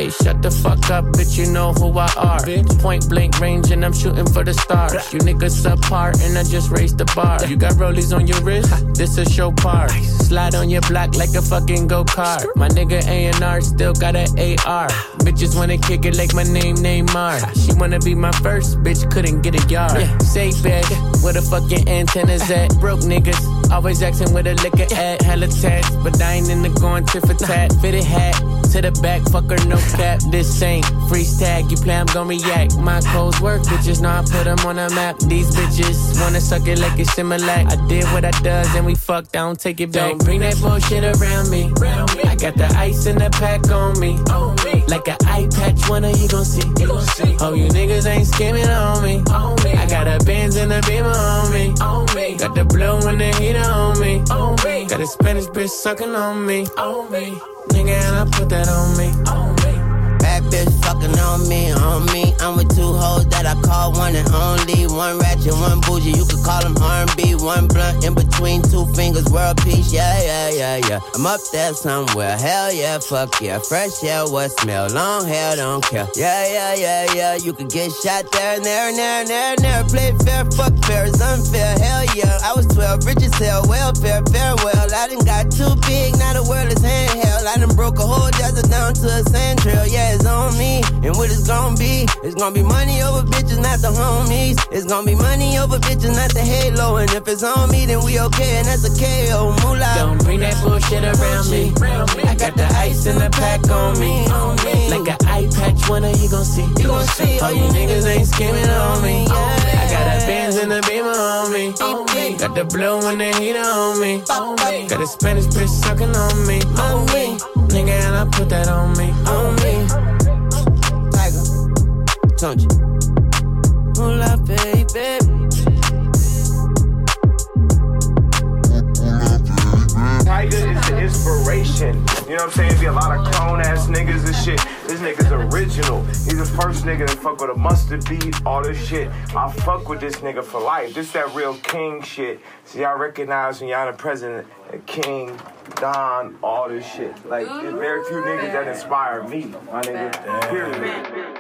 Hey, shut the fuck up, bitch, you know who I are. Bitch, point blank range and I'm shooting for the stars. You niggas apart and I just raised the bar. You got rollies on your wrist, this a show part. Slide on your block like a fucking go-kart. My nigga A&R still got an AR. Bitches wanna kick it like my name Neymar. She wanna be my first, bitch couldn't get a yard. Safe bed, where the fucking antennas at? Broke niggas, always asking where the liquor at. Hella tats, but I ain't into going tit for tat. Fitted hat, to the back, fucker, no cap. This ain't freeze tag, you play, I'm gon' react. My codes work, bitches know I put them on the map. These bitches wanna suck it like it's Similac. I did what I does and we fucked, I don't take it back. Don't bring that bullshit around me. I got the ice in the pack on me. Like an eye patch, one of you gon' see. Oh, you niggas ain't skimming on me. I got a Benz and a Beamer on me. Got the blue and the heater on me. Got a Spanish bitch sucking on me. Nigga, and I put that on me. Bad bitch fucking on me, on me. I'm with two hoes that I call one and only. One ratchet, one bougie, you could call them R&B. One blunt in between two fingers, world peace, yeah. I'm up there somewhere, hell yeah, fuck yeah. Fresh yeah, what smell, long hair, don't care. Yeah. You could get shot there and there. Play fair, fuck fair, is unfair, hell yeah. I was 12, rich as hell, welfare, farewell. I done got too big, now the world is handheld. I done broke a whole desert down to a sand trail, yeah. It's on me, and what it's gonna be money over bitches, not the homies. It's gonna be money over bitches, not the halo. And if it's on me, then we okay, and that's a KO, moolah. Don't bring that bullshit around me. I got the ice in the pack on me. Like an eye patch, one of you gon' see. Oh, you niggas ain't skimming on me. I got a Benz and a Beamer on me. Got the blue and the heater on me. Got a Spanish bitch sucking on me. Nigga, and I put that on me. Tiger, don't you? Hola, baby. Tiger is the inspiration. You know what I'm saying? Be a lot of clone ass niggas and shit. This nigga's original. He's the first nigga to fuck with a mustard beat, all this shit. I fuck with this nigga for life. This that real king shit. So y'all recognize when y'all the president, King, Don, all this shit. Like, there's very few niggas that inspire me, my nigga. Period.